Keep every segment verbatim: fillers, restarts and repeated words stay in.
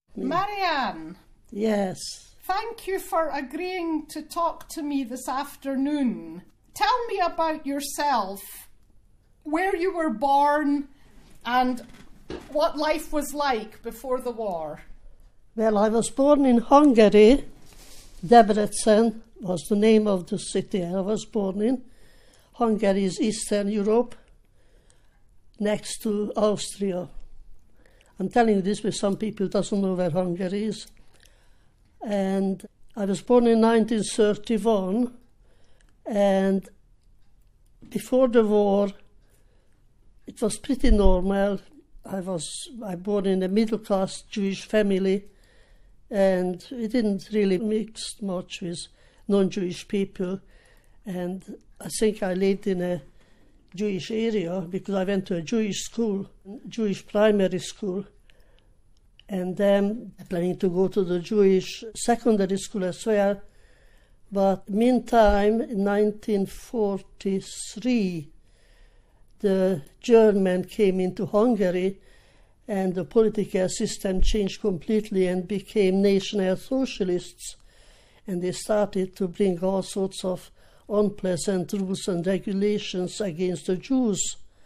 Marianne. Yes. Thank you for agreeing to talk to me this afternoon. Tell me about yourself, where you were born and what life was like before the war. Well, I was born in Hungary. Debrecen was the name of the city I was born in. Hungary is Eastern Europe, next to Austria. I'm telling you this because some people doesn't know where Hungary is. And I was born in nineteen thirty-one, and before the war, it was pretty normal. I was I born in a middle-class Jewish family, and we didn't really mix much with non-Jewish people. And I think I lived in a Jewish area because I went to a Jewish school, Jewish primary school, and then planning to go to the Jewish secondary school as well. But meantime, in nineteen forty-three, the German came into Hungary and the political system changed completely and became National Socialists. And they started to bring all sorts of unpleasant rules and regulations against the Jews.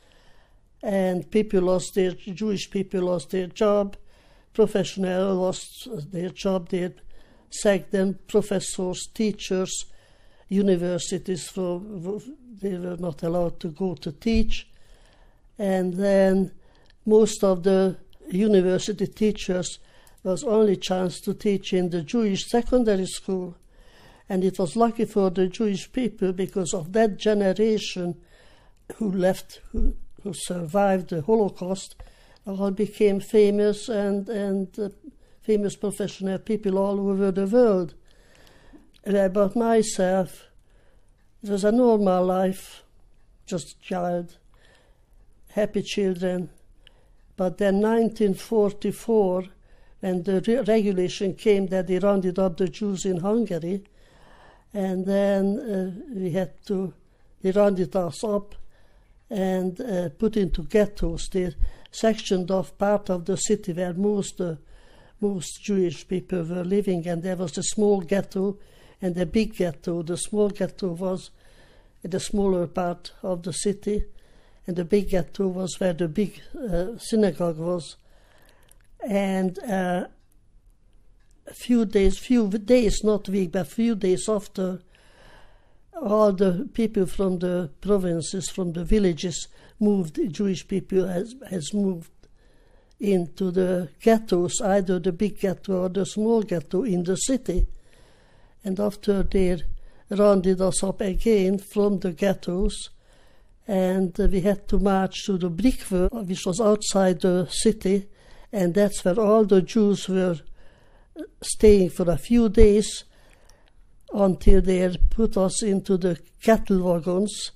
And people lost their, Jewish people lost their job, professionals lost their job, they sacked them, professors, teachers, universities, for, they were not allowed to go to teach. And then most of the university teachers was only chance to teach in the Jewish secondary school. And it was lucky for the Jewish people because of that generation who left, who, who survived the Holocaust, all became famous and, and uh, famous professional people all over the world. And about myself, it was a normal life, just a child, happy children. But then nineteen forty-four, when the re- regulation came that they rounded up the Jews in Hungary, and then uh, we had to, they rounded us up and uh, put into ghettos. They sectioned off part of the city where most uh, most Jewish people were living, and there was a small ghetto and a big ghetto. The small ghetto was in the smaller part of the city, and the big ghetto was where the big uh, synagogue was. And uh, a few days, few days, not week, but few days after, all the people from the provinces, from the villages, moved. Jewish people has, has moved into the ghettos, either the big ghetto or the small ghetto in the city. And after they rounded us up again from the ghettos, and uh, we had to march to the Brickwork, which was outside the city, and that's where all the Jews were staying for a few days until they put us into the cattle wagons.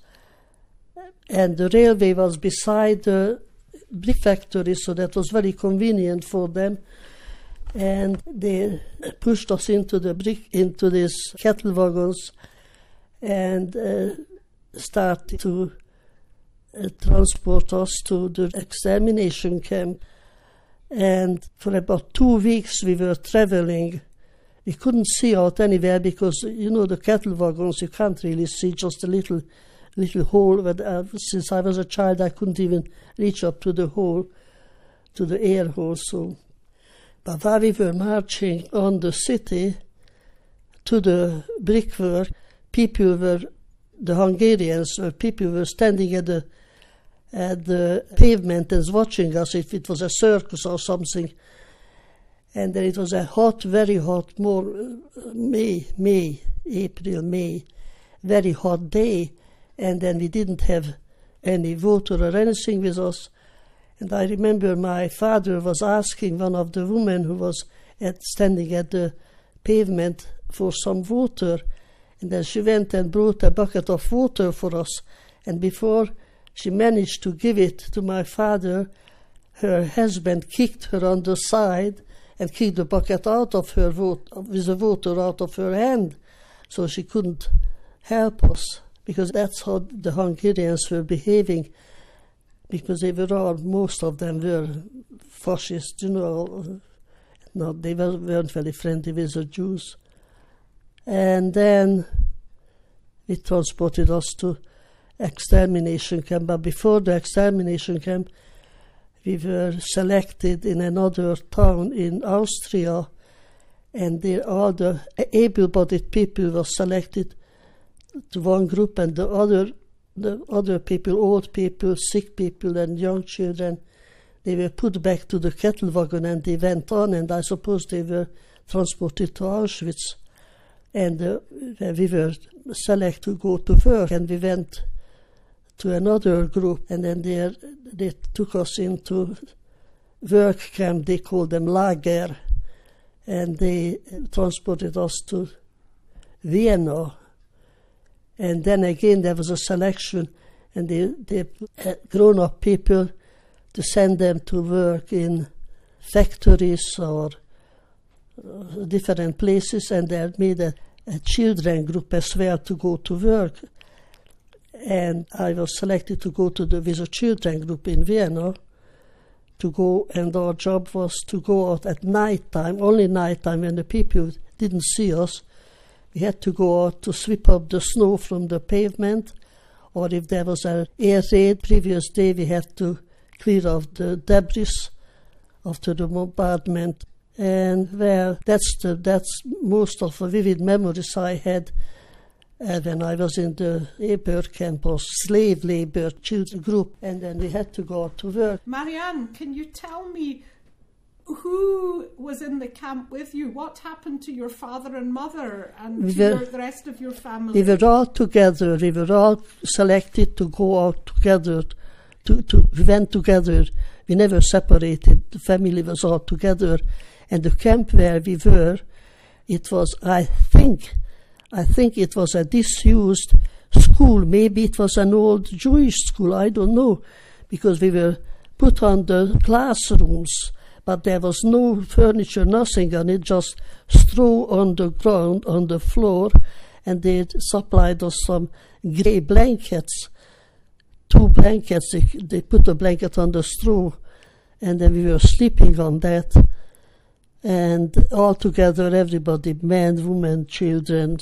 And the railway was beside the brick factory, so that was very convenient for them. And they pushed us into the brick, into these cattle wagons, and uh, started to uh, transport us to the extermination camp. And for about two weeks we were traveling. We couldn't see out anywhere because, you know, the cattle wagons, you can't really see, just a little little hole. But uh, since I was a child, I couldn't even reach up to the hole, to the air hole. So, but while we were marching on the city to the brickwork, people were, the Hungarians, were, people were standing at the at the pavement and watching us if it was a circus or something. And then it was a hot, very hot, more uh, May, May, April, May, very hot day. And then we didn't have any water or anything with us. And I remember my father was asking one of the women who was at, standing at the pavement for some water. And then she went and brought a bucket of water for us. And before she managed to give it to my father, her husband kicked her on the side and kicked the bucket out of her water, with the water out of her hand, so she couldn't help us, because that's how the Hungarians were behaving, because they were all, most of them were fascists, you know, no, they were, weren't very friendly with the Jews. And then we transported us to extermination camp. But before the extermination camp, we were selected in another town in Austria, and there all the able-bodied people were selected to one group, and the other the other people, old people, sick people, and young children, they were put back to the cattle wagon, and they went on, and I suppose they were transported to Auschwitz. And uh, we were selected to go to work, and we went to another group, and then they, they took us into work camp. They called them Lager, and they transported us to Vienna. And then again there was a selection, and they, they uh, grown-up people to send them to work in factories or uh, different places, and they had made a, a children group as well to go to work. And I was selected to go to the with a children group in Vienna to go, and our job was to go out at night time, only night time, when the people didn't see us. We had to go out to sweep up the snow from the pavement, or if there was an air raid previous day, we had to clear off the debris after the bombardment. And well, that's the that's most of the vivid memories I had uh, when I was in the labor camp, or slave labor children group, and then we had to go out to work. Marianne, can you tell me who was in the camp with you? What happened to your father and mother and we to were, your, the rest of your family? We were all together. We were all selected to go out together. To, to, we went together. We never separated. The family was all together. And the camp where we were, it was, I think, I think it was a disused school. Maybe it was an old Jewish school. I don't know, because we were put on the classrooms, but there was no furniture, nothing on it, just straw on the ground, on the floor, and they supplied us some grey blankets, two blankets. They, they put a blanket on the straw, and then we were sleeping on that. And all together, everybody, men, women, children,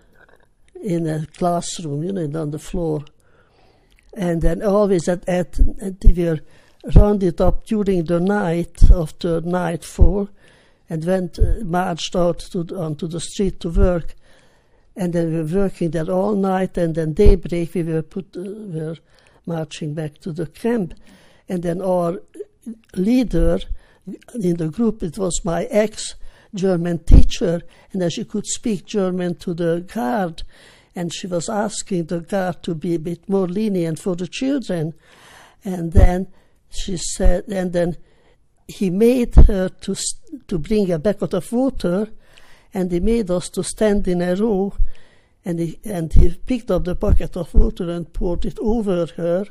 in a classroom, you know, on the floor. And then always at, at, at we were rounded up during the night, after nightfall, and went, uh, marched out to the, onto the street to work. And then we were working there all night, and then daybreak we were put, uh, we were marching back to the camp. And then our leader in the group, it was my ex-German teacher, and then she could speak German to the guard, and she was asking the guard to be a bit more lenient for the children. And then she said, and then he made her to to bring a bucket of water, and he made us to stand in a row, and he, and he picked up the bucket of water and poured it over her.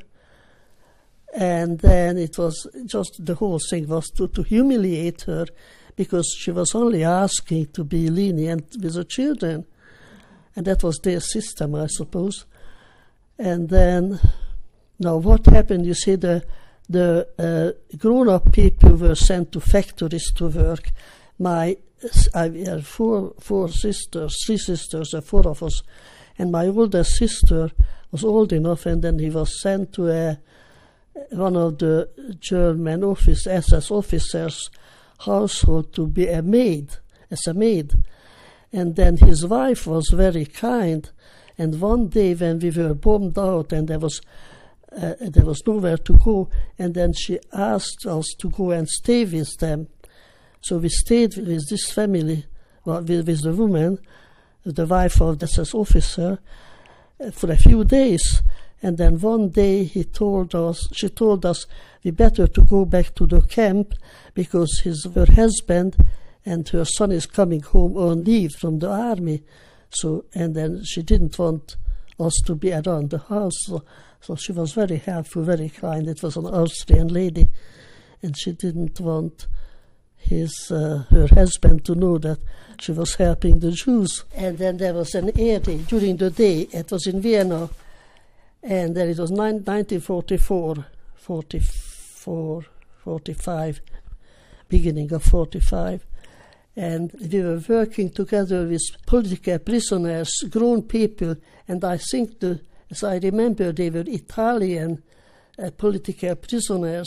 And then it was just, the whole thing was to, to humiliate her, because she was only asking to be lenient with the children. And that was their system, I suppose. And then, now what happened, you see, the the uh, grown-up people were sent to factories to work. My, I had four, four sisters, three sisters, and four of us. And my older sister was old enough, and then he was sent to a one of the German office, S S officers' household to be a maid, as a maid. And then his wife was very kind. And one day when we were bombed out and there was uh, there was nowhere to go, and then she asked us to go and stay with them. So we stayed with this family, well, with, with the woman, the wife of the S S officer, uh, for a few days. And then one day he told us, she told us, we better to go back to the camp, because his her husband and her son is coming home on leave from the army. So, and then she didn't want us to be around the house. So, so she was very helpful, very kind. It was an Austrian lady, and she didn't want his uh, her husband to know that she was helping the Jews. And then there was an air raid during the day. It was in Vienna. And then it was nineteen forty-four, forty-four, forty-five, beginning of forty-five. And we were working together with political prisoners, grown people, and I think, the, as I remember, they were Italian uh, political prisoners.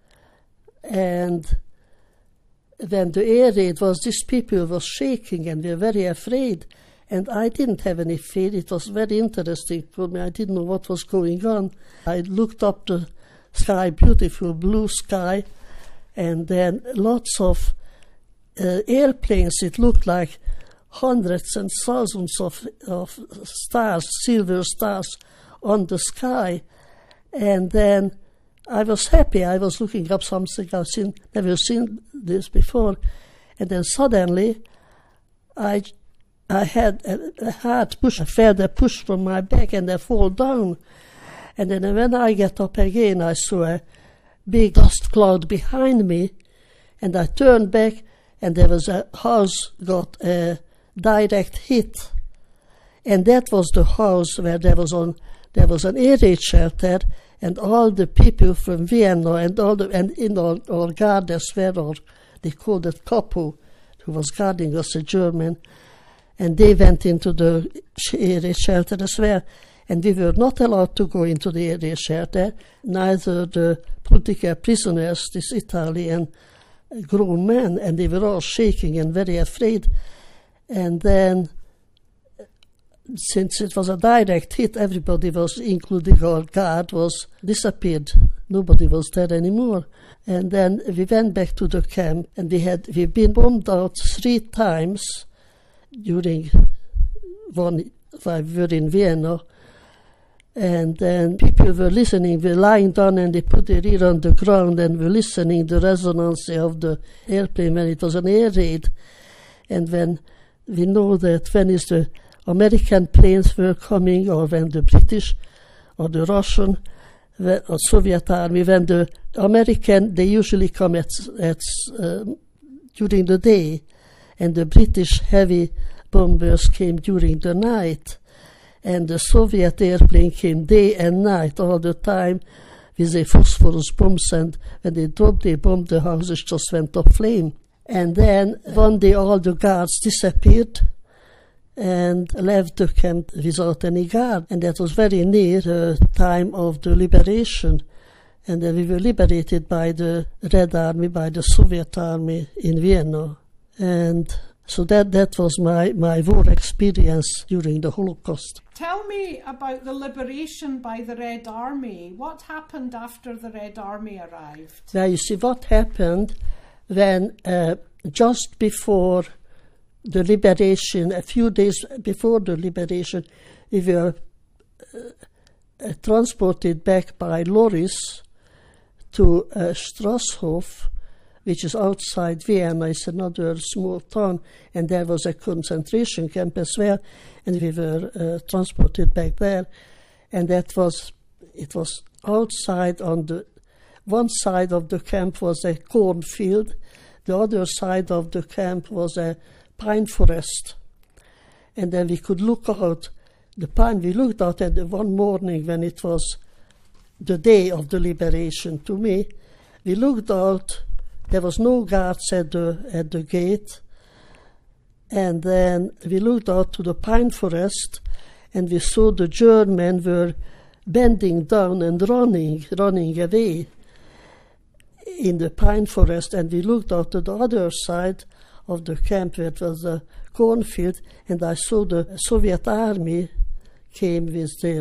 And when the air raid was, these people were shaking and were very afraid. And I didn't have any fear. It was very interesting for me. I didn't know what was going on. I looked up the sky, beautiful blue sky, and then lots of uh, airplanes. It looked like hundreds and thousands of, of stars, silver stars on the sky. And then I was happy. I was looking up something I've seen, never seen this before. And then suddenly I I had a, a hard push. I felt a push from my back and I fall down. And then when I get up again, I saw a big dust cloud behind me. And I turned back and there was a house got a direct hit. And that was the house where there was on there was an air raid shelter, and all the people from Vienna and all the and in our, our guards were, or they called it Kapo, who was guarding us, a German, and they went into the air raid shelter as well. And we were not allowed to go into the air raid shelter, neither the political prisoners, this Italian grown men, and they were all shaking and very afraid. And then, since it was a direct hit, everybody was, including our guard, was disappeared. Nobody was there anymore. And then we went back to the camp, and we had we've been bombed out three times during one while we were in Vienna. And then people were listening, were lying down and they put their ear on the ground and were listening the resonance of the airplane when it was an air raid. And when we know that when is the American planes were coming, or when the British or the Russian or Soviet army, when the American, they usually come at, at uh, during the day, and the British heavy bombers came during the night. And the Soviet airplane came day and night all the time with the phosphorus bombs, and when they dropped, they bombed the houses, just went up flame. And then one day all the guards disappeared and left the camp without any guard. And that was very near the time of the liberation. And then we were liberated by the Red Army, by the Soviet Army in Vienna. And so that, that was my, my war experience during the Holocaust. Tell me about the liberation by the Red Army. What happened after the Red Army arrived? Now, you see, what happened when uh, just before the liberation, a few days before the liberation, we were uh, uh, transported back by lorries to uh, Strasshof, which is outside Vienna. It's another small town, and there was a concentration camp as well, and we were uh, transported back there. And that was, it was outside on the, one side of the camp was a cornfield, the other side of the camp was a pine forest. And then we could look out the pine, we looked out at the one morning when it was the day of the liberation to me, we looked out. There was no guards at the at the gate, and then we looked out to the pine forest, and we saw the Germans were bending down and running, running away in the pine forest, and we looked out to the other side of the camp where it was a cornfield, and I saw the Soviet army came with their,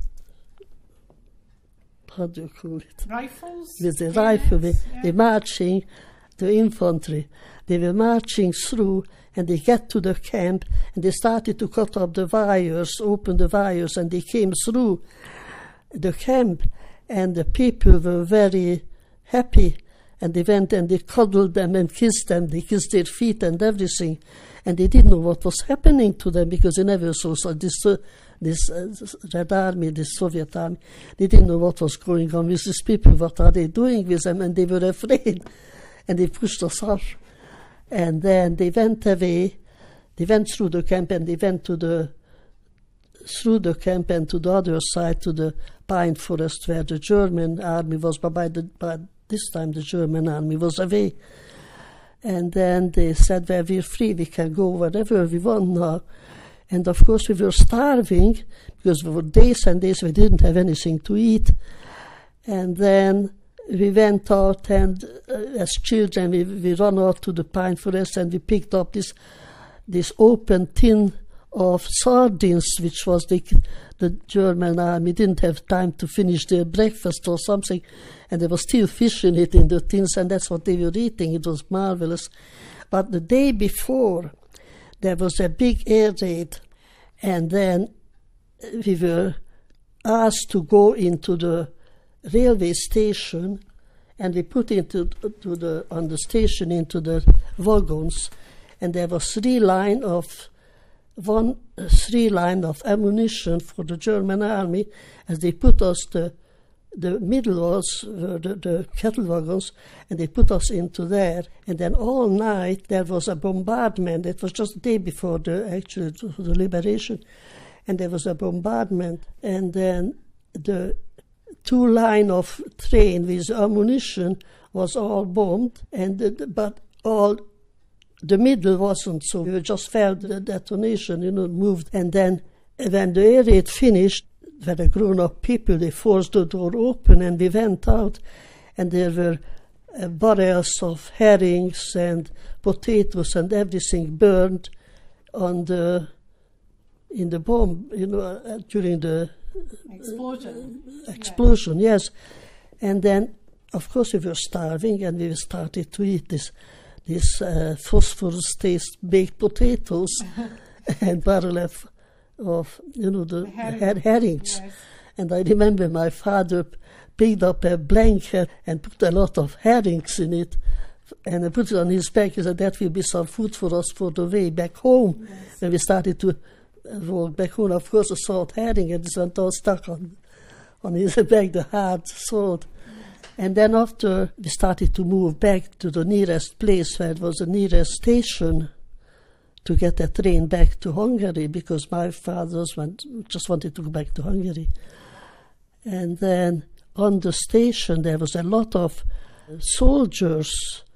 how do you call it? Rifles? With the rifle, they, yeah. they marching, the infantry. They were marching through, and they get to the camp, and they started to cut up the wires, open the wires, and they came through the camp, and the people were very happy, and they went and they cuddled them and kissed them, they kissed their feet and everything, and they didn't know what was happening to them because they never saw so this uh, this uh, Red Army, this Soviet Army. They didn't know what was going on with these people, what are they doing with them, and they were afraid, and they pushed us off. And then they went away, they went through the camp, and they went to the, through the camp and to the other side, to the pine forest where the German army was, but by, the, by this time the German army was away. And then they said, well, we're free, we can go wherever we want now. And of course we were starving, because for days and days we didn't have anything to eat. And then we went out, and uh, as children we, we ran out to the pine forest, and we picked up this this open tin of sardines, which was the, the German army didn't have time to finish their breakfast or something, and there was still fish in it in the tins, and that's what they were eating. It was marvelous. But the day before, there was a big air raid, and then we were asked to go into the railway station, and we put into to the on the station into the wagons, and there was three line of one uh, three line of ammunition for the German army, as they put us the the middle was uh, the, the cattle wagons, and they put us into there. And then all night there was a bombardment. It was just the day before the actually the liberation, and there was a bombardment. And then the two line of train with ammunition was all bombed, and the, but all the middle wasn't. So we just felt the detonation, you know, moved. And then when the air raid finished, where the grown-up people, they forced the door open, and we went out, and there were uh, barrels of herrings and potatoes and everything burned on the in the bomb, you know, uh, during the explosion. Uh, explosion, yeah. Yes. And then, of course, we were starving, and we started to eat this this uh, phosphorus taste baked potatoes and barrel of of, you know, the, the herring. her- herrings. Yes. And I remember my father picked up a blanket and put a lot of herrings in it, and I put it on his back. He said, that will be some food for us for the way back home. Yes. When we started to walk back home, of course, a salt herring, and this went all stuck on, on his back, the hard salt. And then after, we started to move back to the nearest place where it was the nearest station, to get a train back to Hungary, because my fathers went, just wanted to go back to Hungary. And then on the station there was a lot of soldiers,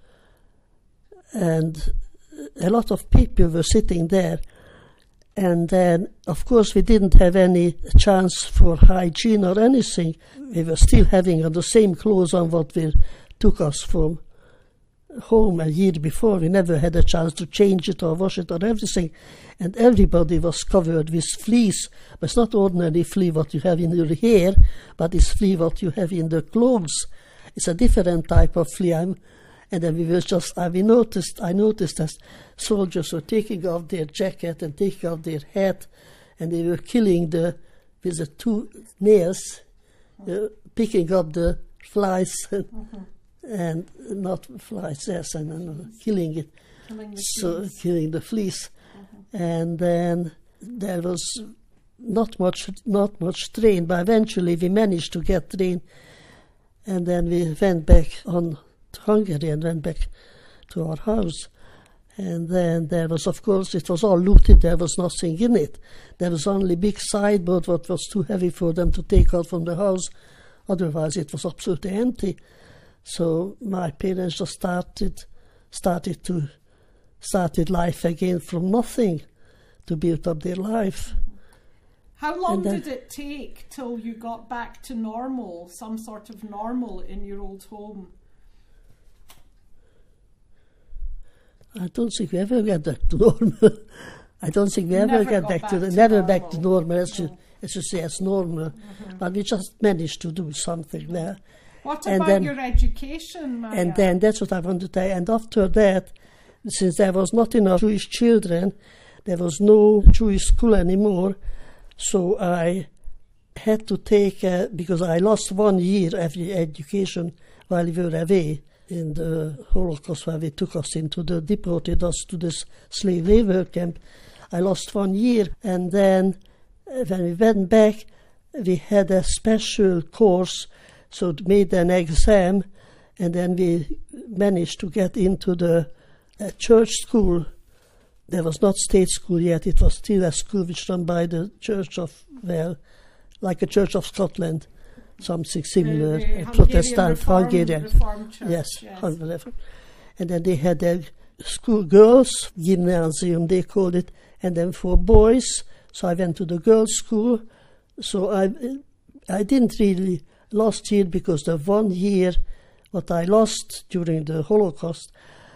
and a lot of people were sitting there. And then, of course, we didn't have any chance for hygiene or anything. We were still having the same clothes on what we took us from home a year before. We never had a chance to change it or wash it or everything, and everybody was covered with fleece. But it's not ordinary flea what you have in your hair, but it's flea what you have in the clothes. It's a different type of flea. I'm, and then we were just, I we noticed, I noticed that soldiers were taking off their jacket and taking off their hat, and they were killing the, with the two nails, uh, picking up the flies. Mm-hmm. And not flies, yes, and, and killing it, killing the so fleas. killing the fleas, mm-hmm. And then there was not much, not much train. But eventually we managed to get train, and then we went back on to Hungary and went back to our house. And then there was, of course, it was all looted. There was nothing in it. There was only big sideboard, what was too heavy for them to take out from the house. Otherwise, it was absolutely empty. So my parents just started started to started life again from nothing to build up their life. How long then, did it take till you got back to normal, some sort of normal in your old home? I don't think we ever get back to normal. I don't think we ever never get back, back to the to never normal. back to normal. As no. you as you say, it's normal, mm-hmm. But we just managed to do something there. What and about then, your education, Maria? And then that's what I want to tell you. And after that, since there was not enough Jewish children, there was no Jewish school anymore. So I had to take, uh, because I lost one year of education while we were away in the Holocaust, where they took us into the, deported us to this slave labor camp. I lost one year, and then uh, when we went back, we had a special course. So it made an exam, and then we managed to get into the uh, church school. There was not state school yet. It was still a school which run by the Church of, well, like a Church of Scotland, something similar, the, the a Protestant, Reform, Hungarian. Reform Church, yes, yes. Hungarian. and then they had their school girls, gymnasium they called it, and then for boys, so I went to the girls' school. So I I didn't really last year because the one year what I lost during the Holocaust,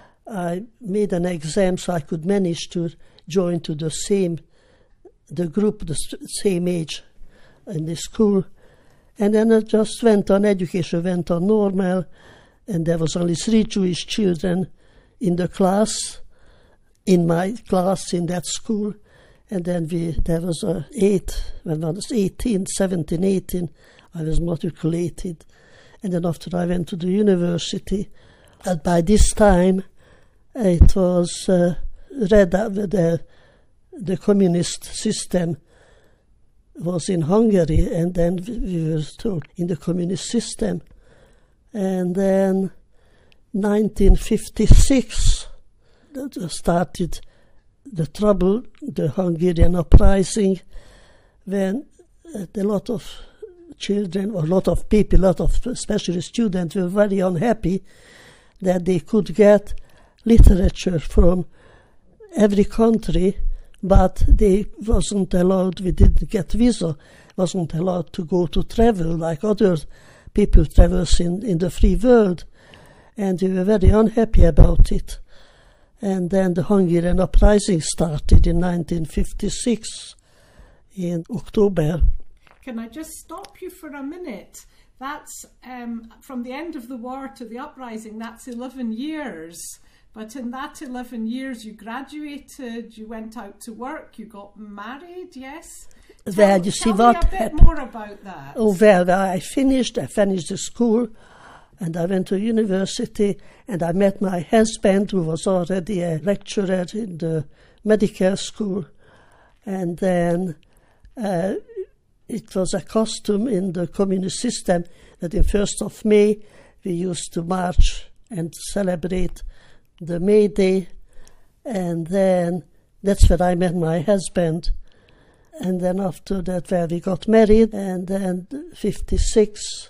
I made an exam so I could manage to join to the same, the group, the same age in the school. And then it just went on, education went on normal, and there was only three Jewish children in the class, in my class in that school. And then we there was a eight, when I was eighteen, seventeen, eighteen, I was matriculated. And then after I went to the university, and by this time it was uh, read out the, the communist system was in Hungary, and then we were told in the communist system. And then nineteen fifty-six started the trouble, the Hungarian uprising, when a lot of children, or a lot of people, a lot of especially students were very unhappy that they could get literature from every country, but they wasn't allowed, we didn't get visa, wasn't allowed to go to travel like other people travels in, in the free world. And we were very unhappy about it. And then the Hungarian uprising started in nineteen fifty-six, in October. Can I just stop you for a minute? That's um, from the end of the war to the uprising, that's eleven years. But in that eleven years, you graduated, you went out to work, you got married, yes? Well, tell, you see tell what me a bit happened. more about that. Oh, well, I finished, I finished the school, and I went to university, and I met my husband, who was already a lecturer in the medical school. And then uh, it was a custom in the communist system that on first of May, we used to march and celebrate the May Day. And then that's where I met my husband. And then after that, where we got married, and then fifty-six,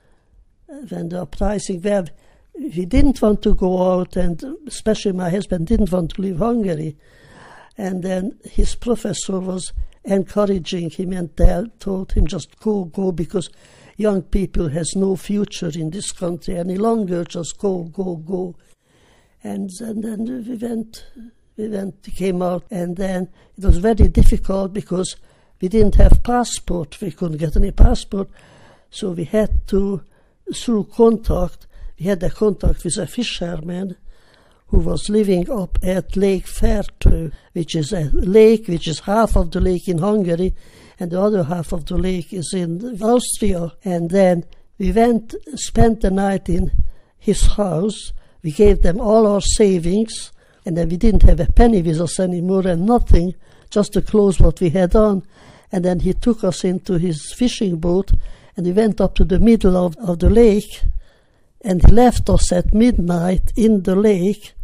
when the uprising, where we didn't want to go out, and especially my husband didn't want to leave Hungary. And then his professor was encouraging him and they told him just go, go, because young people has no future in this country any longer, just go, go, go. And, and then we went, we went, we came out, and then it was very difficult because we didn't have passport, we couldn't get any passport, so we had to, through contact, we had a contact with a fisherman who was living up at Lake Fertő, which is a lake which is half of the lake in Hungary and the other half of the lake is in Austria. And then we went, spent the night in his house. We gave them all our savings, and then we didn't have a penny with us anymore and nothing, just the clothes what we had on. And then he took us into his fishing boat, and we went up to the middle of, of the lake, and he left us at midnight in the lake.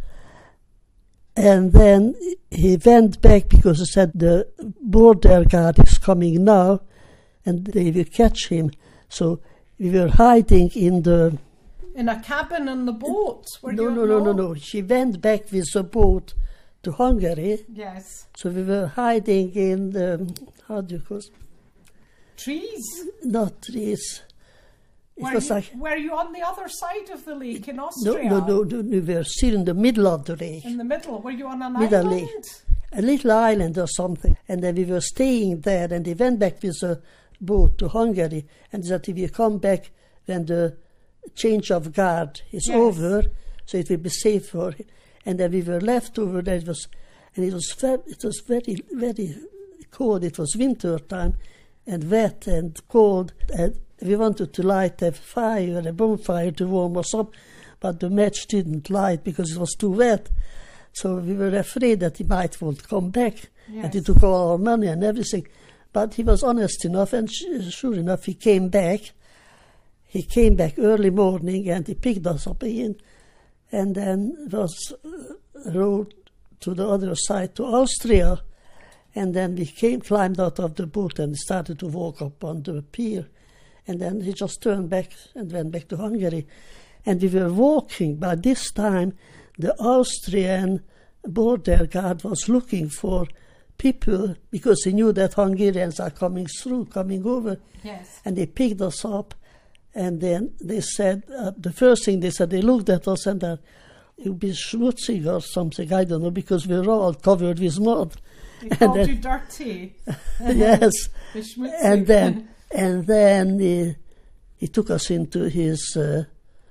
And then he went back because he said the border guard is coming now and they will catch him. So we were hiding in the... In a cabin on the boat? Were no, you no, no, no, no. She went back with the boat to Hungary. Yes. So we were hiding in the... How do you call it? Trees? Not trees. It Were was you, like... were you on the other side of the lake in Austria? No, no, no, no, we were still in the middle of the lake. In the middle? Were you on an Middle island? lake. A little island or something. And then we were staying there, and they went back with a boat to Hungary, and that if you come back when the change of guard is Yes. over, so it will be safe for him. And then we were left over there, it was, and it was, very, it was very, very cold. It was winter time, and wet and cold, and we wanted to light a fire, a bonfire to warm us up, but the match didn't light because it was too wet. So we were afraid that he might want to come back, Yes. and he took all our money and everything. But he was honest enough, and sure enough, he came back. He came back early morning, and he picked us up again, and then was uh, rowed to the other side to Austria. And then we came, climbed out of the boat and started to walk up on the pier. And then he just turned back and went back to Hungary. And we were walking. By this time, the Austrian border guard was looking for people because he knew that Hungarians are coming through, coming over. Yes. And they picked us up, and then they said, uh, the first thing they said, they looked at us and said, you'll be schmutzig or something, I don't know, because we were all covered with mud. They called then, you dirty. Yes. and then and then he, he took us into his uh,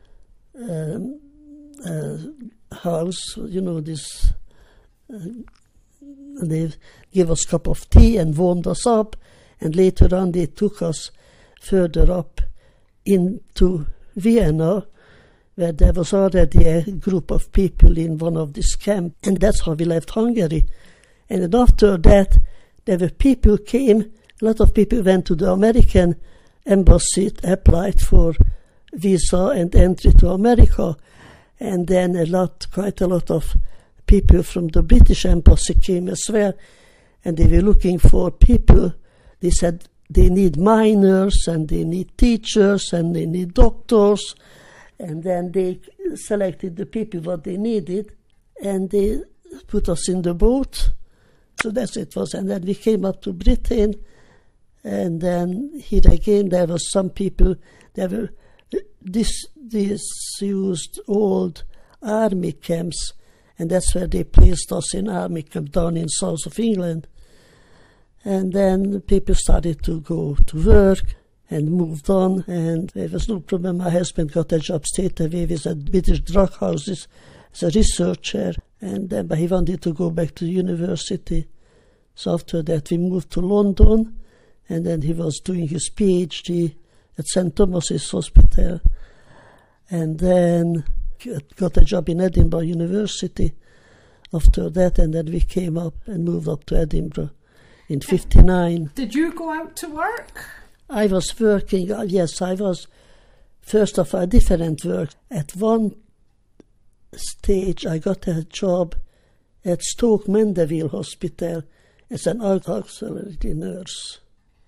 um, uh, house, you know, this... Uh, they gave us a cup of tea and warmed us up, and later on they took us further up into Vienna, where there was already a group of people in one of these camps, and that's how we left Hungary. And then after that, there were people came, a lot of people went to the American embassy, applied for visa and entry to America, and then a lot, quite a lot of people from the British embassy came as well, and they were looking for people. They said they need miners, and they need teachers, and they need doctors, and then they selected the people what they needed, and they put us in the boat. So that's it was, and then we came up to Britain, and then here again there was some people, there were this disused old army camps, and that's where they placed us in army camp down in south of England. And then people started to go to work and moved on, and there was no problem. My husband got a job straight away with the British drug houses as a researcher, and then but he wanted to go back to university. So after that we moved to London, and then he was doing his PhD at Saint Thomas's Hospital, and then got a job in Edinburgh University after that, and then we came up and moved up to Edinburgh in fifty-nine. Did you go out to work? I was working, yes, I was first of all different work. At one stage I got a job at Stoke Mandeville Hospital as an auxiliary nurse.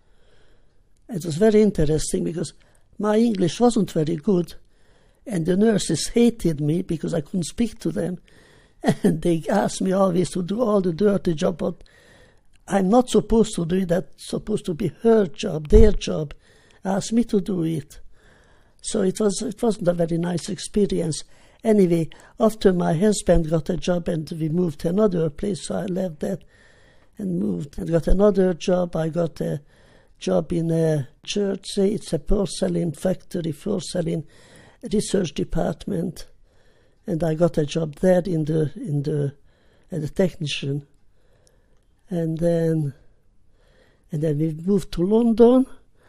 It was very interesting because my English wasn't very good, and the nurses hated me because I couldn't speak to them, and they asked me always to do all the dirty job, but I'm not supposed to do it. That's supposed to be her job, their job. Asked me to do it. So it was it wasn't a very nice experience. Anyway, after my husband got a job and we moved to another place, so I left that and moved and got another job. I got a job in a church. It's a porcelain factory, porcelain research department, and I got a job there in the in the as a technician. And then, and then we moved to London.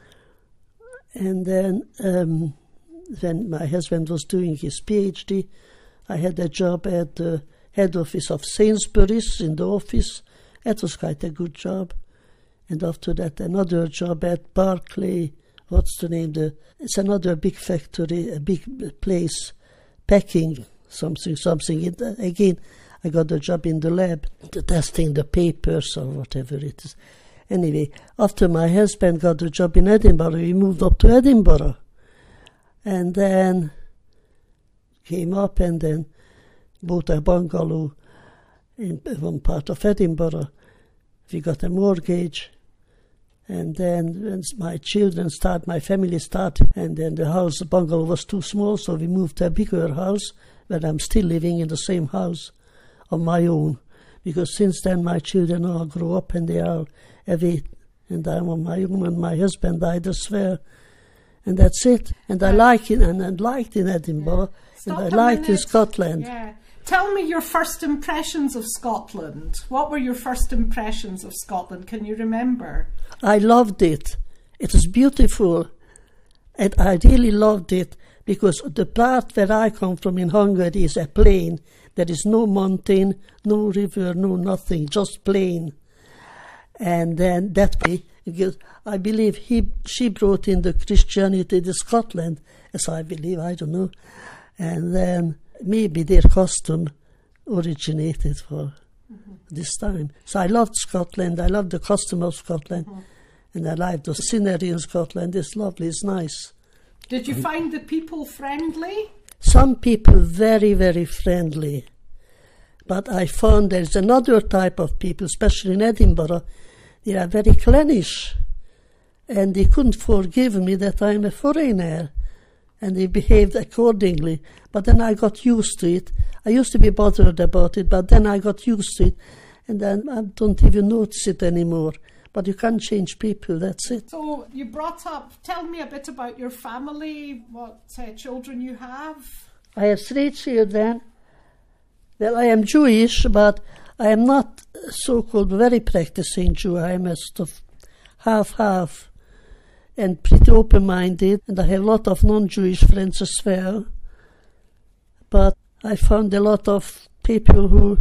And then, um, when my husband was doing his PhD, I had a job at the head office of Sainsbury's in the office. That was quite a good job. And after that, another job at Barclay. What's the name? The, it's another big factory, a big place, packing something, something. It, again, I got a job in the lab, testing the papers or whatever it is. Anyway, after my husband got a job in Edinburgh, we moved up to Edinburgh. And then came up and then bought a bungalow in one part of Edinburgh. We got a mortgage. And then when my children started, my family started, and then the house, the bungalow was too small, so we moved to a bigger house, where I'm still living in the same house on my own, because since then my children all grew up and they are away, and I'm on my own, and my husband died as well, and that's it. And yeah. I like it, and I liked in Edinburgh, yeah. and I liked in Scotland. Yeah. Tell me your first impressions of Scotland. What were your first impressions of Scotland? Can you remember? I loved it. It was beautiful, and I really loved it, because the part where I come from in Hungary is a plain. There is no mountain, no river, no nothing, just plain. And then that way, because I believe he, she brought in the Christianity to Scotland, as I believe, I don't know. And then maybe their custom originated for mm-hmm. this time. So I loved Scotland, I loved the custom of Scotland, mm-hmm. and I liked the scenery in Scotland. It's lovely, it's nice. Did you find the people friendly? Some people very, very friendly. But I found there's another type of people, especially in Edinburgh, they are very clannish. And they couldn't forgive me that I'm a foreigner. And they behaved accordingly. But then I got used to it. I used to be bothered about it, but then I got used to it. And then I don't even notice it anymore. But you can't change people, that's it. So you brought up, tell me a bit about your family, what uh, children you have. I have three children. Well, I am Jewish, but I am not so-called very practicing Jew. I am a sort of half-half and pretty open-minded, and I have a lot of non-Jewish friends as well. But I found a lot of people who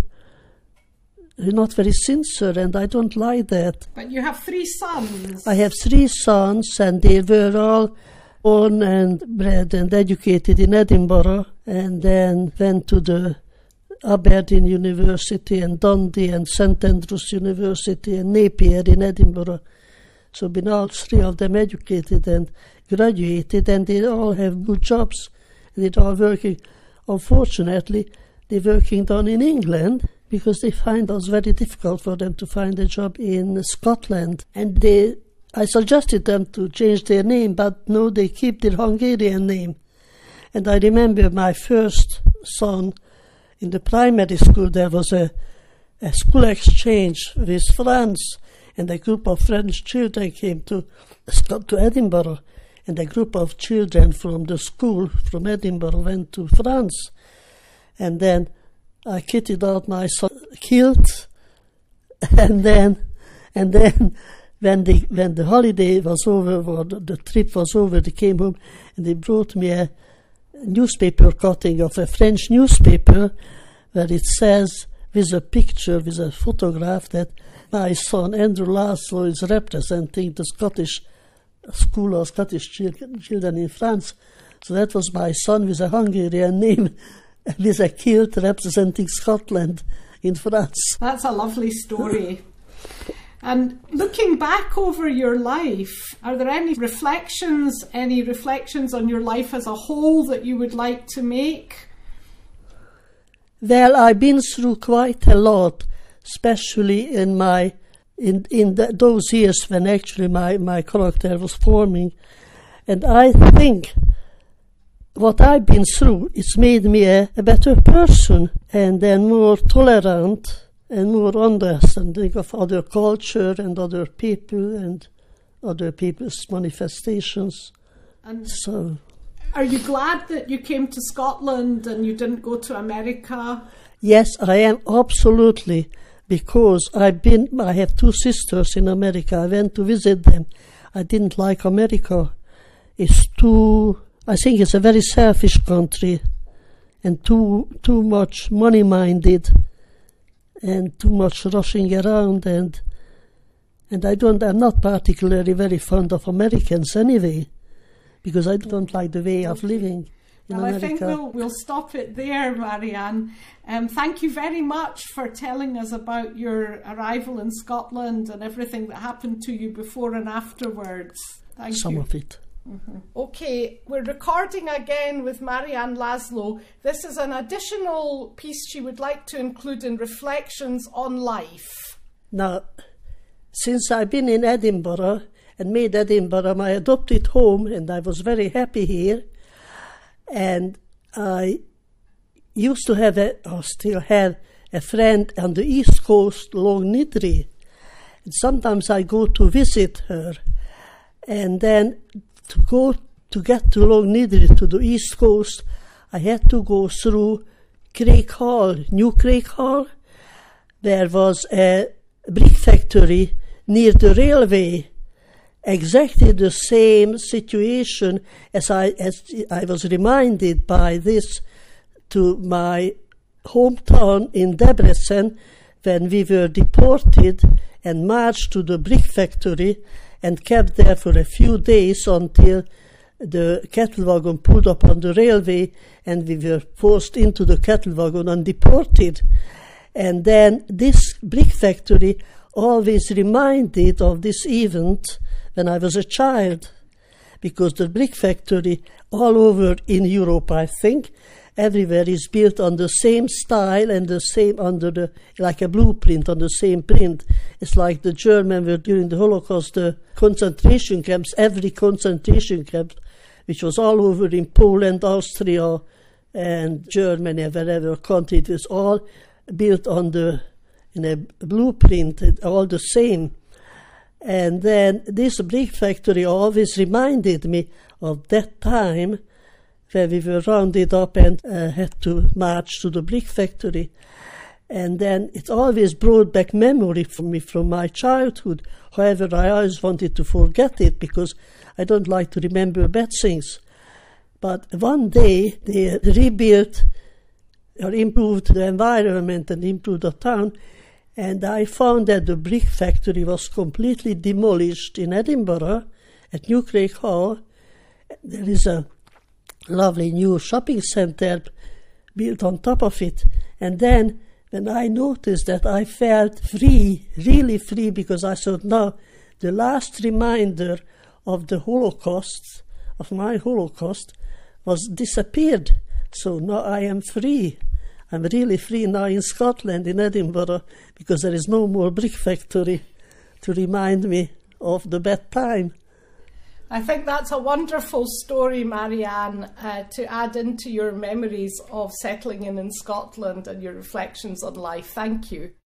are not very sincere, and I don't like that. But you have three sons. I have three sons, and they were all born and bred and educated in Edinburgh, and then went to the Aberdeen University and Dundee and St Andrews University and Napier in Edinburgh. So been all three of them educated and graduated, and they all have good jobs. They're all working. Unfortunately, they're working down in England because they find us very difficult for them to find a job in Scotland. And they, I suggested them to change their name, but no, they keep their Hungarian name. And I remember my first son in the primary school, there was a, a school exchange with France, and a group of French children came to to Edinburgh, and a group of children from the school from Edinburgh went to France. And then I kitted out my son, kilt, and then and then when the when the holiday was over, or the, the trip was over, they came home and they brought me a newspaper cutting of a French newspaper where it says, with a picture, with a photograph, that my son Andrew Laszlo is representing the Scottish school or Scottish children in France. So that was my son with a Hungarian name, with a kilt representing Scotland in France. That's a lovely story. And looking back over your life, are there any reflections, any reflections on your life as a whole that you would like to make? Well, I've been through quite a lot, especially in my in in the, those years when actually my, my character was forming. And I think what I've been through, it's made me a, a better person, and then more tolerant and more understanding of other culture and other people and other people's manifestations. And so, are you glad that you came to Scotland and you didn't go to America? Yes, I am, absolutely, because I've been, I have two sisters in America. I went to visit them. I didn't like America. It's too, I think it's a very selfish country and too too much money-minded and too much rushing around, and and I don't, I'm not particularly very fond of Americans anyway, because I don't like the way of living in well, America. I think we'll, we'll stop it there, Marianne. Um, thank you very much for telling us about your arrival in Scotland and everything that happened to you before and afterwards. Thank Some you. of it. Mm-hmm. Okay, we're recording again with Marianne Laszlo. This is an additional piece she would like to include in Reflections on Life. Now, since I've been in Edinburgh and made Edinburgh my adopted home, and I was very happy here, and I used to have, a, or still have, a friend on the east coast, Long Nidri, and sometimes I go to visit her, and then to go to get to Long Nidri, to the east coast, I had to go through Craighall, New Craighall. There was a brick factory near the railway, exactly the same situation as I as I was reminded by this to my hometown in Debrecen when we were deported and marched to the brick factory and kept there for a few days until the cattle wagon pulled up on the railway and we were forced into the cattle wagon and deported. And then this brick factory always reminded of this event when I was a child, because the brick factory all over in Europe, I think, everywhere is built on the same style and the same under the, like a blueprint on the same print. It's like the German were during the Holocaust, the concentration camps, every concentration camp, which was all over in Poland, Austria, and Germany, wherever country, it was all built on the, in a blueprint, all the same. And then this brick factory always reminded me of that time where we were rounded up and uh, had to march to the brick factory. And then it always brought back memory for me from my childhood. However, I always wanted to forget it because I don't like to remember bad things. But one day they rebuilt or improved the environment and improved the town, and I found that the brick factory was completely demolished in Edinburgh at New Craig Hall. There is a lovely new shopping centre built on top of it. And then when I noticed that, I felt free, really free, because I thought, now the last reminder of the Holocaust, of my Holocaust, was disappeared. So now I am free. I'm really free now in Scotland, in Edinburgh, because there is no more brick factory to remind me of the bad time. I think that's a wonderful story, Marianne, uh, to add into your memories of settling in in Scotland and your reflections on life. Thank you.